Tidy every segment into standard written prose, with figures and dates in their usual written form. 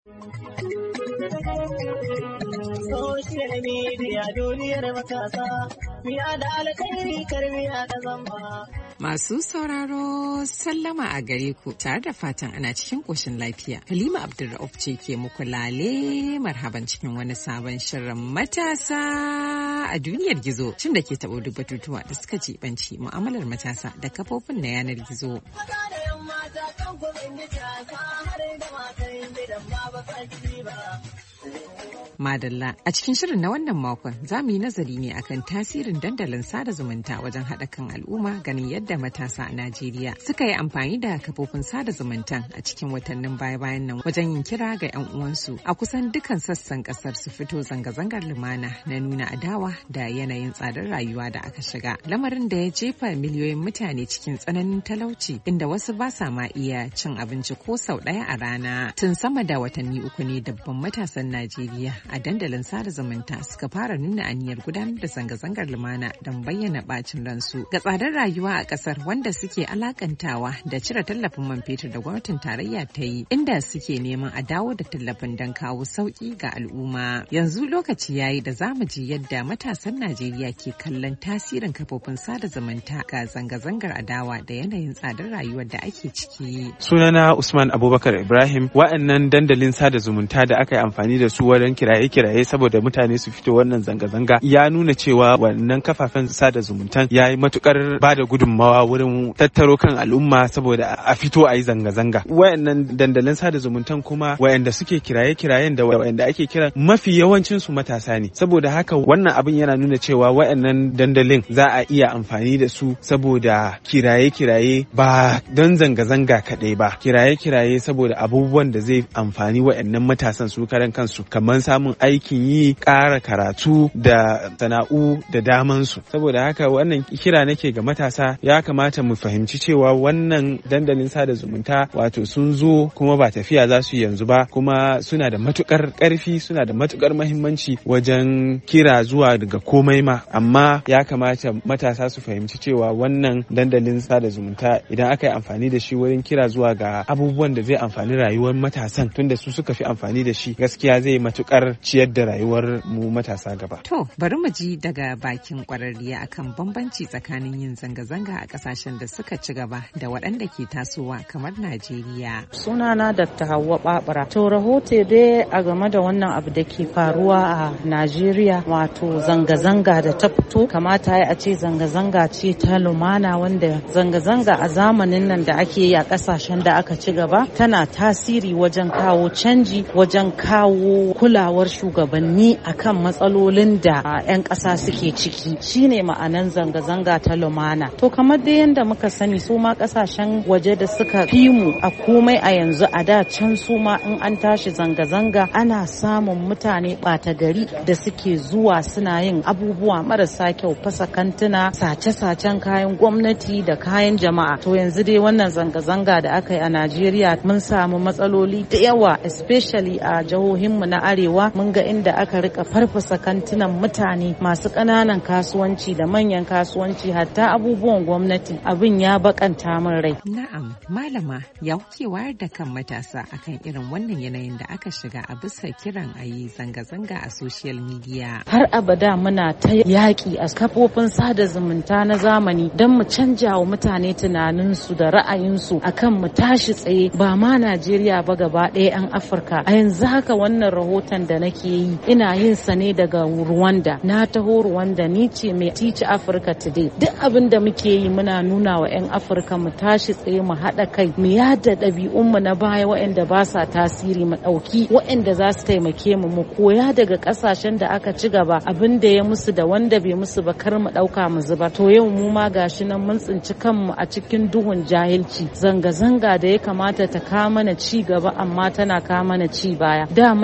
Social media duniyar matasa, miya da alkhairi karmiya da zamba. Masu sauraro sallama a gare ku tare da fatan ana cikin ƙoshin lafiya. Halima Abdulrauf ce ke muku lale marhaban cikin wani sabon shirin matasa a duniyar gizo. Shin da ke taɓo duk batutuwa da suka jibanci mu'amalar matasa da kafofin na yanar gizo. Madalla a cikin shirin na wannan makon za mu yi nazari ne akan tasirin dandalin sada zumunta wajen haɗa kan al'umma ganin yadda matasa a Najeriya suka yi amfani da kafofin sada zumuntan a cikin watannin baya-bayan nan wajen yin kira ga 'yan uwansu a kusan dukan sassan ƙasar su fito zanga-zangar lumana na nuna adawa da yanayin tsadar rayuwa da aka shiga. Lamarin da ya jefa miliyoyin mutane cikin tsananin talauci inda wasu ba sa ma iya cin abinci ko sau ɗaya a rana. Tun sama da watanni uku ne dabban matasan Najeriya a dandalin sada zumunta suka fara nuna aniyar gudanar da zanga-zangar lumana don bayyana bacin ransu ga tsadar rayuwa a kasar wanda suke alakantawa da cire tallafin man fetur da gwamnatin tarayya ta yi inda suke neman a dawo da tallafin don kawo sauki ga al'umma. Yanzu lokaci yayi da zamu ji yadda matasan Najeriya ke kallon tasirin kafofin sada zumunta ga zanga-zangar adawa da yanayin tsadar rayuwar da ake ciki. Sunana Usman Abubakar Ibrahim. Wa'annan dandalin sada zumunta da aka yi amfani da su wajen kiraye saboda mutane su fito wannan zanga-zanga ya nuna cewa wannan kafafen sada zumuntan ya yi matukar ba da gudunmawa wurin tattaro kan al'umma saboda a fito a yi zanga-zanga. Wayannan dandalin sada zumuntan kuma wayanda suke kiraye-kirayen da wayanda ake kira mafi yawancin su matasa ne. Saboda haka wannan abin yana nuna cewa wayannan dandalin za a iya amfani da su saboda kiraye-kiraye ba don zanga-zanga kaɗai ba. Kiraye-kiraye saboda abubuwan da zai amfani wayannan matasan su karan kansu kamar samun aikin yi, ƙara karatu da sana'u da damansu. Saboda haka wannan kira nake ga matasa ya kamata mu fahimci cewa wannan dandalin sada zumunta wato sun zo kuma ba tafiya za su yanzu ba kuma suna da matukar ƙarfi suna da matukar mahimmanci wajen kira zuwa daga komai ma amma ya kamata matasa su fahimci cewa wannan dandalin sada zumunta idan aka yi amfani da shi wurin kira zuwa ga abubuwan da zai amfani rayuwar matasan tunda su suka fi amfani da shi gaskiya zai matukar ciyar da rayuwar mu matasa gaba. To bari mu ji daga bakin kwararriya akan bambanci tsakanin yin zanga-zanga a kasashen da suka ci gaba da waɗanda ke tasowa kamar Najeriya. Sunana Dr. Hauwa Babura. To rahoto dai a game da wannan abu da ke faruwa a Najeriya wato zanga-zanga da ta fito kamata ya ce zanga-zanga ce ta lumana wanda zanga-zanga a zamanin nan da ake yi a kasashen da aka ci gaba tana tasiri wajen kawo canji wajen kawo kulawar shugabanni akan matsalolin da 'yan ƙasa suke ciki shine ma'anan zanga-zanga ta lumana. To kamar dai yadda muka sani su ma ƙasashen waje da suka fi mu a komai a yanzu a da can su ma in an tashi zanga-zanga ana samun mutane ɓata gari da suke zuwa suna yin abubuwa marasa kyau fasa kantuna sace-sacen kayan gwamnati da kayan jama'a. To yanzu dai wannan zanga-zanga da aka yi a Najeriya mun samu matsaloli da yawa especially a jihohinmu na arewa mun ga inda aka rika farfasa kantunan mutane masu ƙananan kasuwanci da manyan kasuwanci hatta abubuwan gwamnati abin ya bakanta min rai. Na'am malama ya kuke wayar da kan matasa akan irin wannan yanayin da aka shiga a bisa kiran a yi zanga-zanga a social media. Har abada muna ta yaƙi a kafofin sada zumunta na zamani don mu canja wa mutane tunaninsu da ra'ayinsu akan mu tashi tsaye ba ma Najeriya ba gaba ɗaya 'yan Afirka. A yanzu haka wannan rahoton da nake yi ina yin sa ne daga Rwanda. Na taho Rwanda ni ce mai Teach Africa Today. Duk abin da muke yi muna nuna wa 'yan Afirka mu tashi tsaye mu haɗa kai mu yada ɗabi'unmu na baya waɗanda ba sa tasiri mu ɗauki waɗanda za su taimake mu mu koya daga ƙasashen da aka ci gaba abin da ya musu da wanda bai musu ba kar mu ɗauka mu zuba. To yau mu ma gashi nan mun tsinci kanmu a cikin duhun jahilci zanga-zanga da ya kamata ta kawo mana ci gaba amma tana kawo mana ci baya. Daman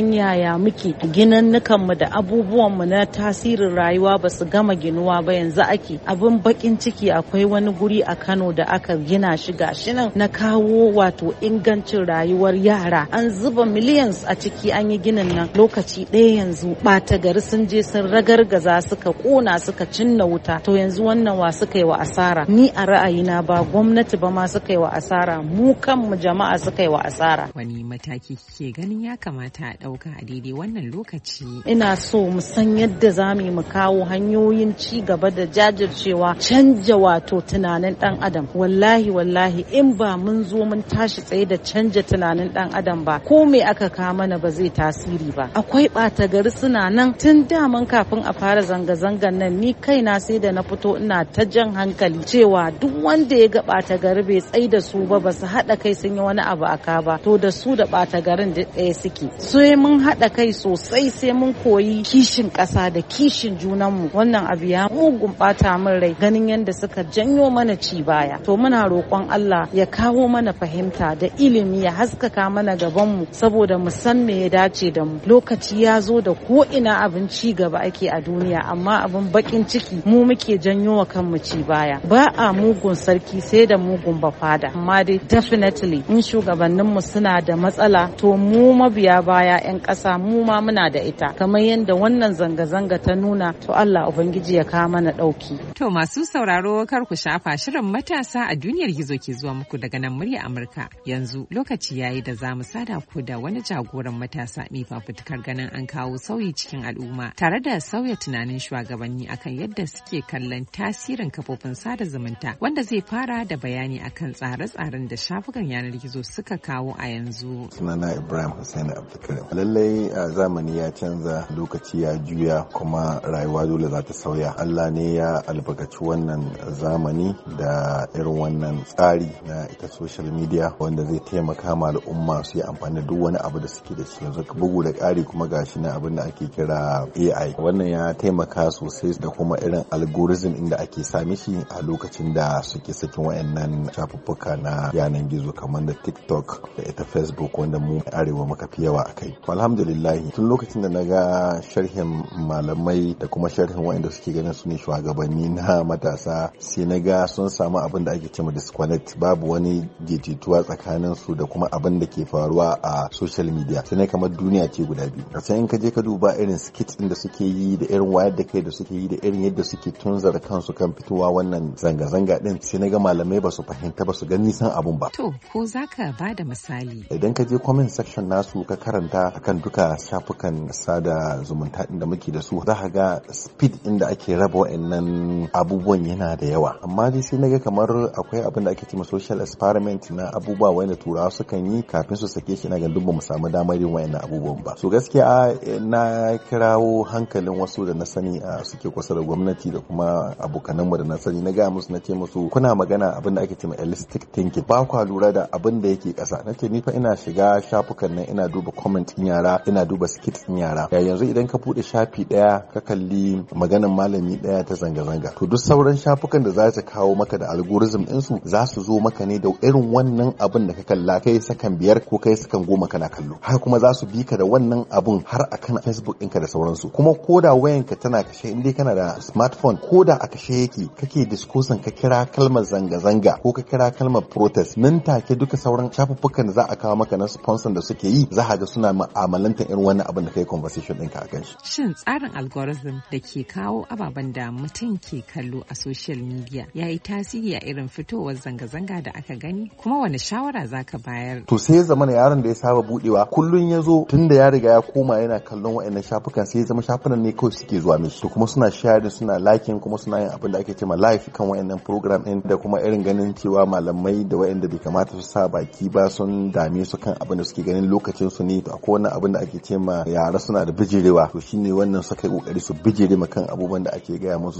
san yaya muke ginannukan mu da abubuwan mu na tasirin rayuwa ba su gama ginuwa ba yanzu ake. Abin bakin ciki akwai wani guri a Kano da aka gina shi gashi nan na kawo wato ingancin rayuwar yara, an zuba millions a ciki an yi ginin nan, lokaci ɗaya yanzu ɓata gari sun je sun ragargaza suka ƙona suka cinna wuta. To yanzu wannan wa suka yi wa asara? Ni a ra'ayina ba gwamnati ba ma suka yi wa asara, mu kanmu jama'a suka yi wa asara. Wani mataki kike ganin ya kamata a ɗauka a daidai wannan lokaci? Ina so mu san yadda za mu kawo hanyoyin ci gaba da jajircewa, canja wato tunanin ɗan adam. Wallahi in ba mun zo mun tashi tsaye da canja tunanin ɗan adam ba, ko me aka kawo mana ba zai tasiri ba. Akwai ɓata gari suna nan tun daman kafin a fara zanga-zangan nan, ni kaina sai da na fito ina ta jan hankali cewa duk wanda ya ga ɓata gari bai tsai da su ba su haɗa kai sun yi wani abu aka ba, to da su da ɓata garin da ɗaya suke. Sai mun haɗa kai sosai, sai mun koyi kishin ƙasa da kishin junanmu. Wannan abu ya mugun ɓata min rai ganin yadda suka janyo mana ci baya. To muna roƙon Allah ya kawo mana fahimta da ilimi, ya haskaka mana gabanmu saboda mu san me ya dace da mu. Lokaci ya zo da ko ina abin ci gaba ake a duniya, amma abin bakin ciki mu muke janyo wa kanmu ci baya. Ba a mugun sarki sai da mugun bafada. Amma dai definitely in shugabanninmu suna da matsala, to mu mabiya baya 'yan ƙasa mu ma muna da ita, kamar yadda wannan zanga-zanga ta nuna. To Allah Ubangiji ya kawo mana ɗauki. To masu sauraro kar ku shafa, shirin matasa a duniyar gizo ke zuwa muku daga nan murya Amurka. Yanzu lokaci yayi da za mu sada ku da wani jagoran matasa mai fafutukar ganin an kawo sauyi cikin al'umma tare da sauya tunanin shugabanni akan yadda suke kallon tasirin kafofin sada zumunta, wanda zai fara da bayani akan tsare-tsaren da shafukan yanar gizo suka kawo a yanzu. Sunana Ibrahim Hussein Abdulkarim. Lallai zamani ya canza, lokaci ya juya, kuma rayuwa dole za ta sauya. Allah ne ya albarkaci wannan zamani da irin wannan tsari na ita social media, wanda zai taimaka ma al'umma su yi amfani da duk wani abu da suke da shi yanzu. Bugu da ƙari kuma gashi na abin da ake kira AI. Wannan ya taimaka sosai, da kuma irin algorithm inda ake sami shi a lokacin da suke sakin wayannan shafuffuka na yanar gizo kamar da TikTok da ita Facebook, wanda mu arewa muka fi yawa akai. Alhamdulillah, tun lokacin da na ga sharhin malamai da kuma sharhin wayanda suke ganin su ne shugabanni na matasa, sai na ga sun samu abin da ake cewa disconnect, babu wani jejituwa tsakanin su da kuma abin da ke faruwa a social media. Sai kamar duniya ce guda biyu. Sai in ka je ka duba irin skit din da suke yi, da irin wayar da kai da suke yi, da irin yadda suke tunzara kansu kan fitowa wannan zanga-zanga din, sai na ga malamai ba su fahimta ba, su ga nisan abun ba. To ko zaka ba da misali? Idan ka je comment section nasu ka karanta akan duka shafukan sada zumunta din da muke da su, za ka ga speed inda ake raba wa'annan abubuwan yana da yawa. Amma dai sai na ga kamar akwai abin da ake cewa social experiment na abubuwa wanda turawa sukan yi kafin su sake shi. Na ga duk ba mu samu damar yin wa'annan abubuwan ba. So gaskiya na kirawo hankalin wasu da na sani suke kusa da gwamnati da kuma abokananmu da na sani, na ga musu, na ce musu kuna magana abin da ake cewa holistic thinking, ba kwa lura da abin da yake kasa. Na ce ni fa ina shiga shafukan nan, ina duba comment din yara, ina duba skit din yara. Yanzu idan ka bude shafi daya ka kalli maganan malami daya ta zanga-zanga, to duk sauran shafukan da za su kawo maka da algorithm din su za su zo maka ne da irin wannan abin da ka kalla kai sakan 5 ko kai sakan 10 kana kallo, har kuma za su bi ka da wannan abun har akan Facebook ɗinka da sauransu. Kuma koda wayanka tana kashe, in dai kana da smartphone, koda a kashe yake kake discussion, ka kira kalmar zanga-zanga ko ka kira kalmar protest, nan take duka sauran shafuffukan da za a kawo maka na sponsor da suke yi, za ga suna mu'amalantar irin wannan abin da kai conversation ɗinka a kan shi. Shin tsarin algorithm da ke kawo ababen da mutum ke kallo a social media ya yi tasiri a irin fitowar zanga-zanga da aka gani? Kuma wani shawara za ka bayar? To sai ya zama yaron da ya saba budewa kullun ya zo, tun da ya riga ya koma yana kallon wa'annan shafukan, sai ya zama shafunan ne kawai suke zuwa mishi. To kuma suna sharing, suna liking, kuma suna yin abin da ake cewa live kan wa'annan program din, da kuma irin ganin cewa malamai da wa'anda bai kamata su sa baki ba sun dame su kan abin da suke ganin lokacin su ne. To akwai wannan abin da ake cewa yara suna da bijirewa, to shine wannan suka yi kokari su bijire ma kan abubuwan da ake gaya musu, samar da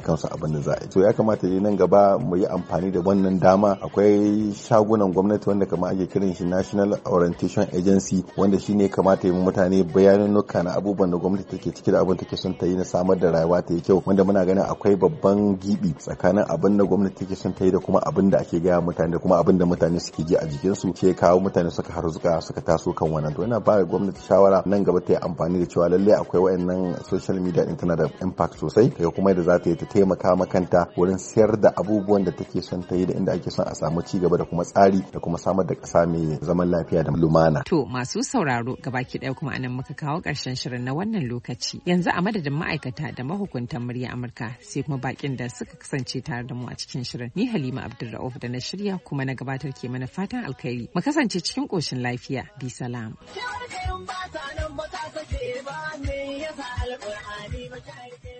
kansu abin da za a yi. So ya kamata ne nan gaba mu yi amfani da wannan dama. Akwai shagunan gwamnati wanda kamar ake kiran shi National Orientation Agency, wanda shine kamata yi mutane bayanunuka na abubuwan da gwamnati take ciki da abin take son ta yi na samar da rayuwa ta yi kyau, wanda muna ganin akwai babban gibi tsakanin abin da gwamnati take son ta yi da kuma abin da ake gaya mutane da kuma abin da mutane suke ji a jikinsu, ke kawo mutane suka harzuka suka taso kan wannan. To ina ba gwamnati shawara nan gaba ta yi amfani da cewa lalle akwai wayannan social media din tana da impact sosai, daga kuma yadda za ta yi ta taimaka makanta wurin siyar da abubuwan da take son ta yi da inda ake son a samu ci gaba da kuma tsari da kuma samar da ƙasa mai zaman lafiya da lumana. To masu sauraro gabaki ɗaya kuma anan muka kawo ƙarshen shirin na wannan lokaci. Yanzu a madadin ma'aikata da mahukuntan murya Amurka sai kuma bakin da suka kasance tare da mu a cikin shirin. Ni Halima Abdulrauf da na shirya kuma na gabatar ke mana fatan alkhairi. Mu kasance cikin ƙoshin lafiya. Bi salam. Ba ta nan ba ta sake ba, me yasa alƙur'ani ba ta